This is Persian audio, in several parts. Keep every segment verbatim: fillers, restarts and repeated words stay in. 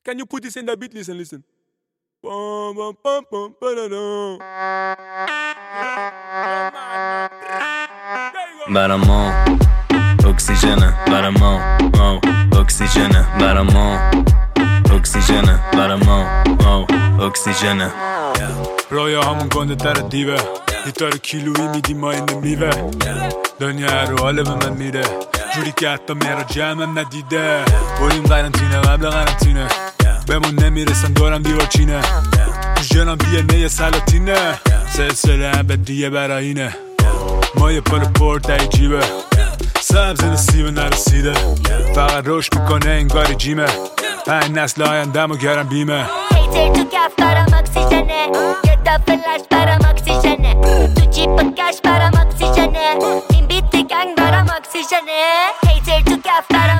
Can you put this in the beat? Listen, listen. Bum, bum, bum, bum, ba-da-dum. برامون اکسیژنه برامون اکسیژنه برامون اکسیژنه برامون اکسیژنه رویا همون گنده در دیوه گیتار کیلویی میدی ما اینه میوه دنیا رو حاله به من میره جوری که حتی میرا جمعم ندیده بریم قرنطینه قبل قرنطینه بمون نمیرسن دورم دیوار چینه تو جنم دی ان ای سلاطینه سلسله ابدیه براینه ما یه پل پورت جیبه سبز نسیبه نرسیده فقط روش میکنه انگاری جیمه پنج نسل آیندم و گرم بیمه هیتر تو کف برام اکسیژنه یه دفعه لش برام اکسیژنه تو جیب کش برام اکسیژنه این بیت گنگ برام اکسیژنه هیتر تو کف برام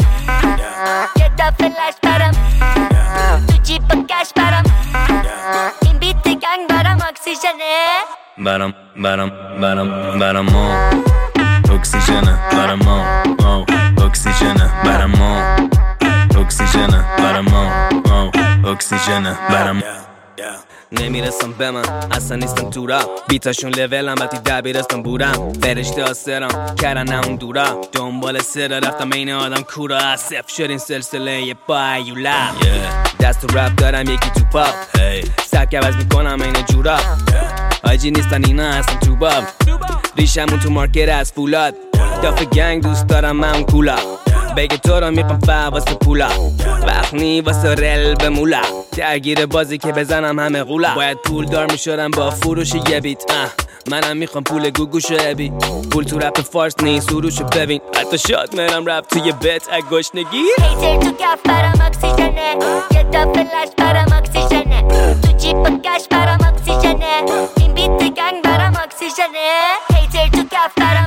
یه دفعه لش برام تو جیب کش برام این بیت گنگ برام اکسیژنه برام برام برام برامون اکسیژنه برامون اکسیژنه برامون اکسیژنه برامون اکسیژنه برامون نمیرسم به من اصلا نیستم تو را بیتاشون لولم وقتی دبیرستان بودم فرشته ها سرم کردن اون دورا دنبال سر رفتم این آدم کورا صف شد این سلسله با ایولا دست تو رپ دارم یکی تو پاپ سبک عوض میکنم این جورا آجی نیستن اینا هستن تو باب ریشمون تو مارکت از فولاد دافه گنگ دوست دارم من کولا بگه تو رو میپم فا واسه پولا وقت نی واسه رل به مولا درگیر بازی که بزنم همه غولا باید پول دار میشدم با فروش یه بیت منم میخوام پول گوگوشو ابی پول تو رپ فارس نیست سروشو ببین حتی شاد میرم رپ توی بیت اگشنگی هیتر تو کف برام اکسیژنه یه دفعه لش برام اکسیژنه تو جیب کش برام اکسیژنه این بیت گنگ برام اکسیژنه هیتر تو کف برام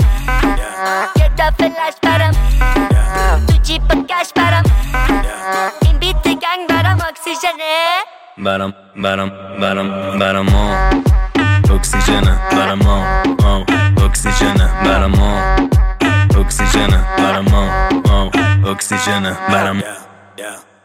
یه دفعه لش برام تو جیب کش برام این بیت گنگ برام اکسیژنه برام برام برام برامون اکسیژنه برامون اکسیژنه برامون اکسیژنه برامون اکسیژنه برامون